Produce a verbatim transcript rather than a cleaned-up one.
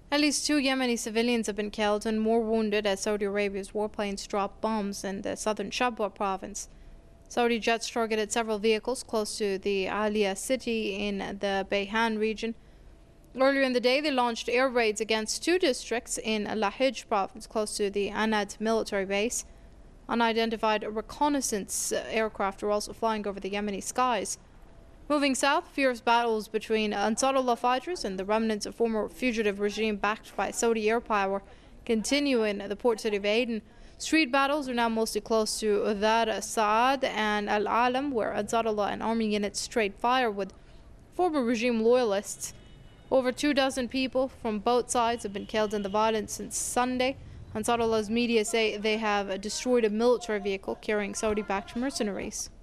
At least two Yemeni civilians have been killed and more wounded as Saudi Arabia's warplanes dropped bombs in the southern Shabwa province. Saudi jets targeted several vehicles close to the Aliyah city in the Bayhan region. Earlier in the day, they launched air raids against two districts in Lahij province close to the Anad military base. Unidentified reconnaissance aircraft are also flying over the Yemeni skies. Moving south, fierce battles between Ansarullah fighters and the remnants of former fugitive regime backed by Saudi air power continue in the port city of Aden. Street battles are now mostly close to Dar Saad and Al Alam, where Ansarullah and army units trade fire with former regime loyalists. Over two dozen people from both sides have been killed in the violence since Sunday. Ansarullah's media say they have destroyed a military vehicle carrying Saudi-backed mercenaries.